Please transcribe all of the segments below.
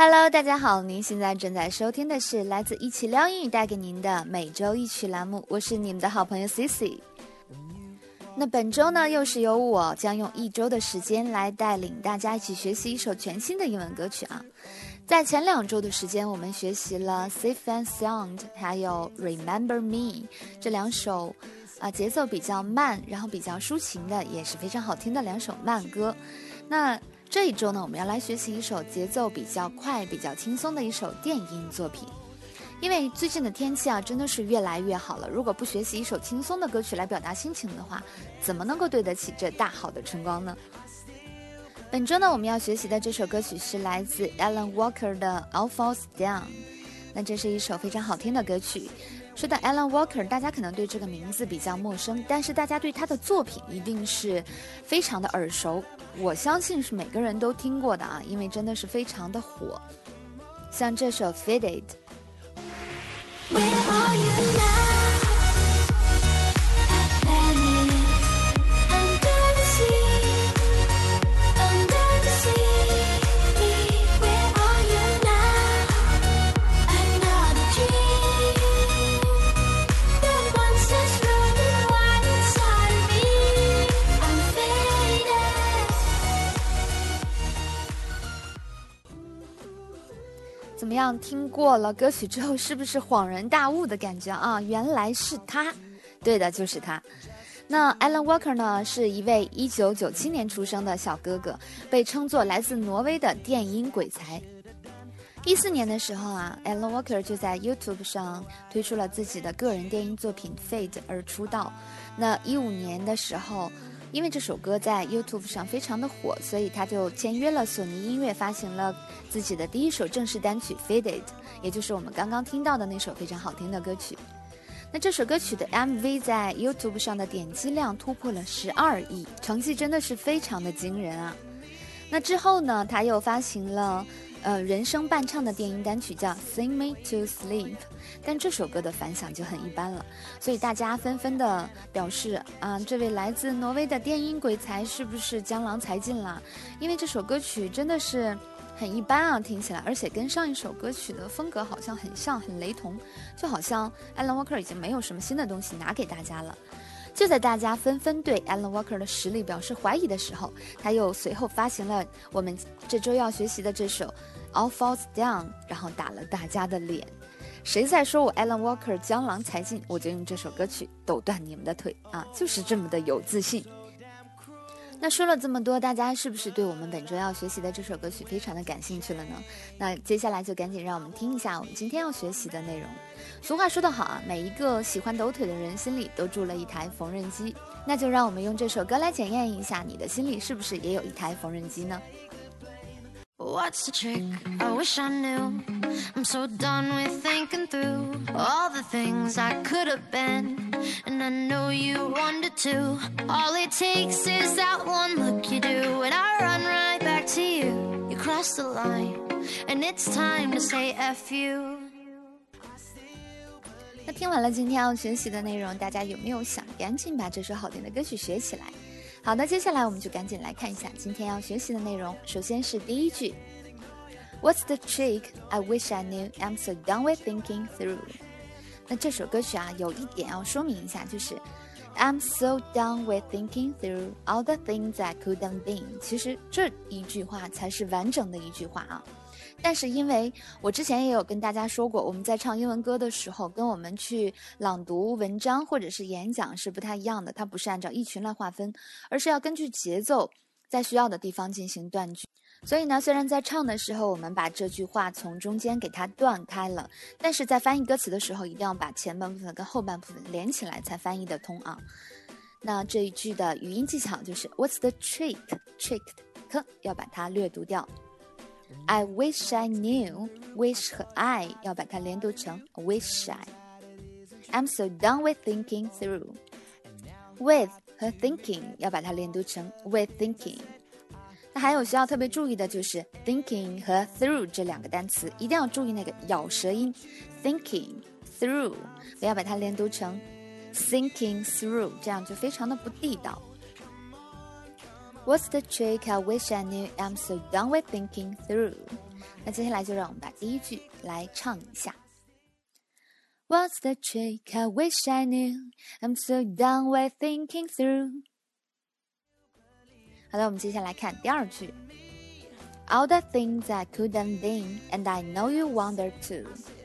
Hello， 大家好，您现在正在收听的是来自一起撩英语带给您的每周一曲栏目，我是你们的好朋友 Cici。那本周呢，又是由我将用1周的时间来带领大家一起学习一首全新的英文歌曲啊。在前2周的时间，我们学习了 Safe and Sound 还有 Remember Me 这2首节奏比较慢，然后比较抒情的，也是非常好听的2首慢歌。那这一周呢，我们要来学习一首节奏比较快、比较轻松的一首电音作品。因为最近的天气啊，真的是越来越好了。如果不学习一首轻松的歌曲来表达心情的话，怎么能够对得起这大好的春光呢？本周呢，我们要学习的这首歌曲是来自 Alan Walker 的 All Falls Down。那这是一首非常好听的歌曲。说到 Alan Walker， 大家可能对这个名字比较陌生，但是大家对他的作品一定是非常的耳熟。我相信是每个人都听过的啊，因为真的是非常的火。像这首 Faded。Where are you now?怎么样，听过了歌曲之后是不是恍然大悟的感觉啊？原来是他，对的，就是他。那 Alan Walker 呢，是一位1997年出生的小哥哥，被称作来自挪威的电音鬼才。14年的时候啊 Alan Walker 就在 YouTube 上推出了自己的个人电音作品 Fade 而出道。那15年的时候，因为这首歌在 YouTube 上非常的火，所以他就签约了索尼音乐，发行了自己的第1首正式单曲 Faded， 也就是我们刚刚听到的那首非常好听的歌曲。那这首歌曲的 MV 在 YouTube 上的点击量突破了12亿，成绩真的是非常的惊人啊。那之后呢，他又发行了人声伴唱的电音单曲叫 Sing Me to Sleep， 但这首歌的反响就很一般了，所以大家纷纷的表示这位来自挪威的电音鬼才是不是江郎才尽了？因为这首歌曲真的是很一般啊，听起来，而且跟上一首歌曲的风格好像很像，很雷同，就好像 Alan Walker 已经没有什么新的东西拿给大家了。就在大家纷纷对 Alan Walker 的实力表示怀疑的时候，他又随后发行了我们这周要学习的这首 All Falls Down， 然后打了大家的脸。谁在说我 Alan Walker 江郎才尽，我就用这首歌曲抖断你们的腿啊，就是这么的有自信。那说了这么多，大家是不是对我们本周要学习的这首歌曲非常的感兴趣了呢？那接下来就赶紧让我们听一下我们今天要学习的内容。俗话说得好啊，每一个喜欢抖腿的人心里都住了一台缝纫机。那就让我们用这首歌来检验一下，你的心里是不是也有一台缝纫机呢？ What's the trick? I wish I knew. I'm so done with thinking through all the things I could have been, and I know you wanted to. All it takes is that one look you do, and I run right back to you. You cross the line, and it's time to say F you. 那听完了今天要学习的内容，大家有没有想赶紧把这首好听的歌曲学起来？好的，接下来我们就赶紧来看一下今天要学习的内容。首先是第1句 What's the trick? I wish I knew. I'm so done with thinking through. 那这首歌曲啊，有一点要说明一下，就是 I'm so done with thinking through all the things I could have been。 其实这一句话才是完整的一句话啊。但是因为我之前也有跟大家说过，我们在唱英文歌的时候，跟我们去朗读文章或者是演讲是不太一样的，它不是按照一群来划分，而是要根据节奏在需要的地方进行断句。所以呢，虽然在唱的时候我们把这句话从中间给它断开了，但是在翻译歌词的时候一定要把前半部分跟后半部分连起来才翻译得通啊。那这一句的语音技巧就是 What's the trick? Trick 的要把它略读掉。I wish I knew. Wish 和 I 要把它连读成 wish I. I'm so done with thinking through. With 和 thinking 要把它连读成 with thinking。那还有需要特别注意的就是 thinking 和 through 这2个单词，一定要注意那个咬舌音 thinking through， 不要把它连读成 thinking through， 这样就非常的不地道。 What's the trick? I wish I knew. I'm so done with thinking through. 那接下来就让我们把第一句来唱一下。What's the trick? I wish I knew. I'm so done with thinking through. 好的，我们接下来看第二句。All the things I couldn't think, and I know you wonder too.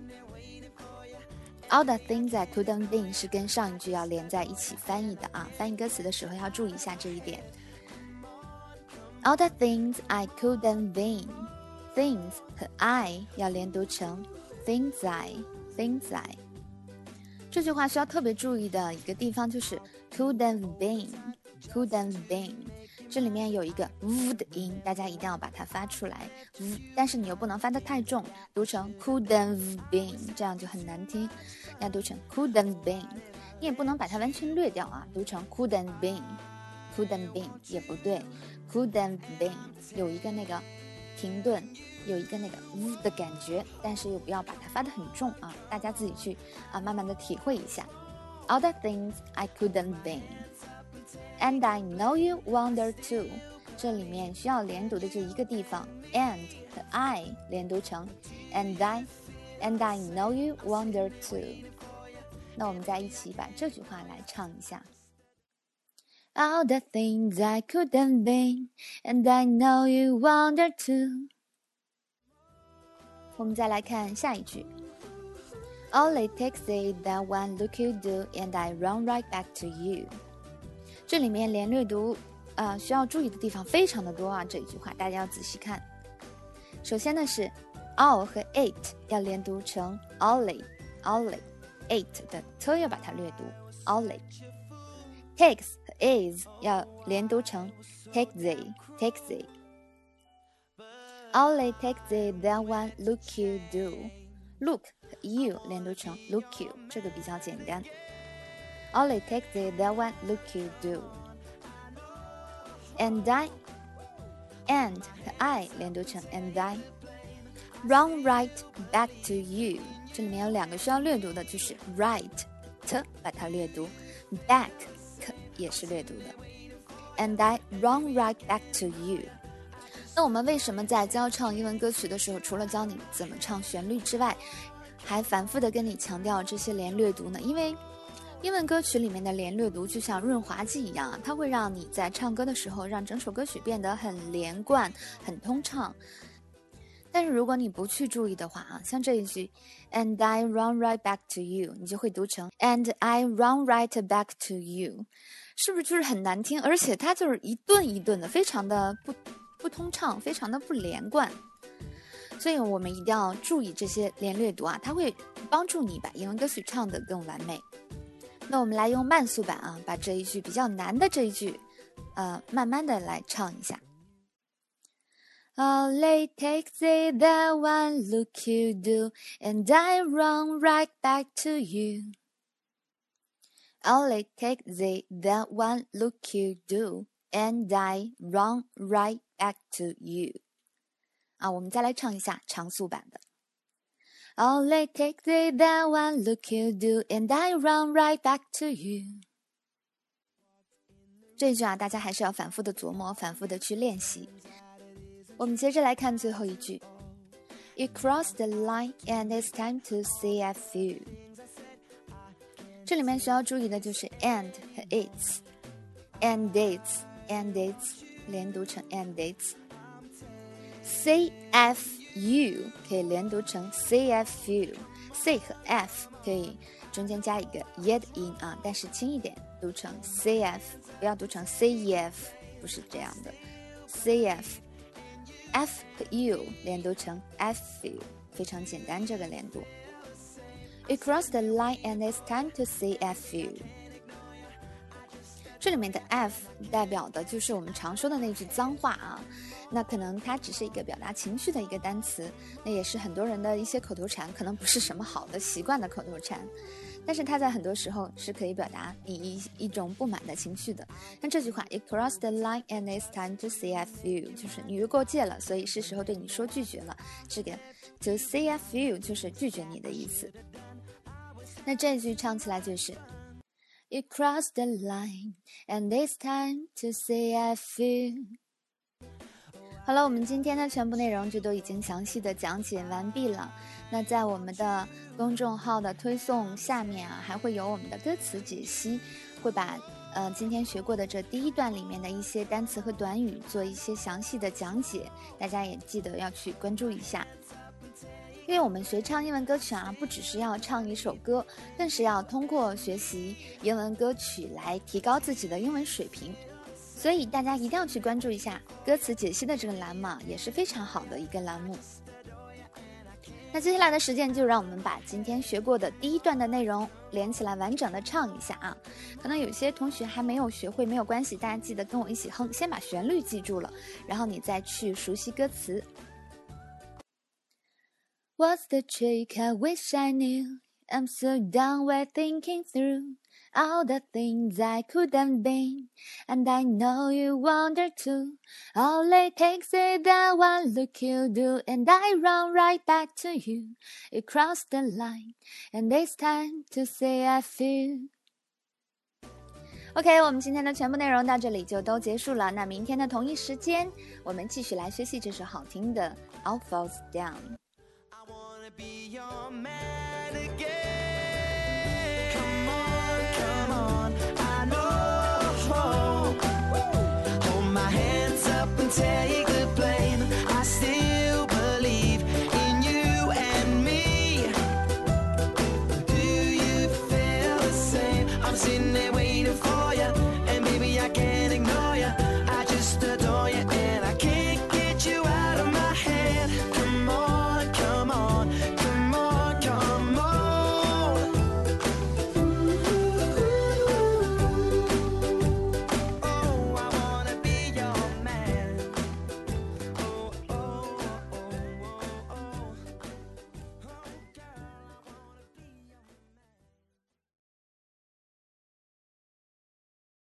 All the things I couldn't think 是跟上一句要连在一起翻译的啊，翻译歌词的时候要注意一下这一点。All the things I couldn't think, things 和 I 要连读成 things I。这句话需要特别注意的一个地方就是 couldn't been。这里面有一个 v 的音，大家一定要把它发出来，但是你又不能发得太重，读成 couldn't been， 这样就很难听，要读成 couldn't been。你也不能把它完全略掉啊，读成 couldn't been 也不对 ，couldn't been 有一个那个停顿，有一个那个 v 的感觉，但是又不要把它发得很重啊，大家自己去慢慢的体会一下。All the things I couldn't been。And I know you wonder too. 这里面需要连读的就一个地方 and 和 I 连读成 and I know you wonder too. 那我们再一起把这句话来唱一下。All the things I couldn't be, and I know you wonder too. 我们再来看下一句。All it takes is that one look you do, and I run right back to you. 这里面连略读需要注意的地方非常的多啊，这一句话大家要仔细看。首先呢是 all 和 it 要连读成 ollie it 的 t 要把它略读 ollie。 takes 和 is 要连读成 takesy all it takes is that one look you do。 look 和 you 连读成 look you， 这个比较简单。All it takes is that one look you do. And and 和 I 连读成 and I run right back to you。 这里面有两个需要略读的，就是 right t 把它略读， back k 也是略读的。And I run right back to you。 那我们为什么在教唱英文歌曲的时候，除了教你怎么唱旋律之外，还反复的跟你强调这些连略读呢？因为英文歌曲里面的连略读就像润滑剂一样，它会让你在唱歌的时候让整首歌曲变得很连贯很通畅。但是如果你不去注意的话啊，像这一句 And I run right back to you， 你就会读成 And I run right back to you， 是不是就是很难听？而且它就是一顿一顿的，非常的不通畅，非常的不连贯。所以我们一定要注意这些连略读啊，它会帮助你把英文歌曲唱得更完美。那我们来用慢速版啊，把这一句比较难的这一句慢慢的来唱一下。All it takes is that one look you do, and I run right back to you. All it takes is that one look you do, and I run right back to you. 我们再来唱一下长速版的。All it takes is that one look you do, and I run right back to you. 这一句大家还是要反复的琢磨，反复的去练习。我们接着来看最后一句。You crossed the line, and it's time to say I feel. 这里面需要注意的就是 and 和 its。and its 连读成 and its。say fu 可以连读成 say fu， say 和 f 可以中间加一个 y 的音啊，但是轻一点读成 say f， 不要读成 say f， 不是这样的 say f。 f 和 u 连读成 fu， 非常简单这个连读。 You crossed the line and it's time to say fu。 这里面的 f 代表的就是我们常说的那句脏话啊，那可能它只是一个表达情绪的一个单词，那也是很多人的一些口头禅，可能不是什么好的习惯的口头禅，但是它在很多时候是可以表达你一种不满的情绪的。那这句话 You crossed the line and it's time to say fu， 就是你越过界了，所以是时候对你说拒绝了。这个 to say fu 就是拒绝你的意思。那这句唱起来就是 You crossed the line, and it's time to say I feel。好了，我们今天的全部内容就都已经详细的讲解完毕了。那在我们的公众号的推送下面啊，还会有我们的歌词解析，会把今天学过的这第一段里面的一些单词和短语做一些详细的讲解，大家也记得要去关注一下。因为我们学唱英文歌曲啊，不只是要唱一首歌，更是要通过学习英文歌曲来提高自己的英文水平。所以大家一定要去关注一下歌词解析的这个栏目，也是非常好的一个栏目。那接下来的时间就让我们把今天学过的第一段的内容连起来完整的唱一下啊。可能有些同学还没有学会，没有关系，大家记得跟我一起哼，先把旋律记住了，然后你再去熟悉歌词。What's the trick? I wish I knew. I'm so done with thinking through all the things I could have been, and I know you wonder too. All it takes is that one look you do, and I run right back to you. You cross the line, and it's time to say I feel. OK， 我们今天的全部内容到这里就都结束了。那明天的同一时间，我们继续来学习这首好听的《All Falls Down》。 Be your man again.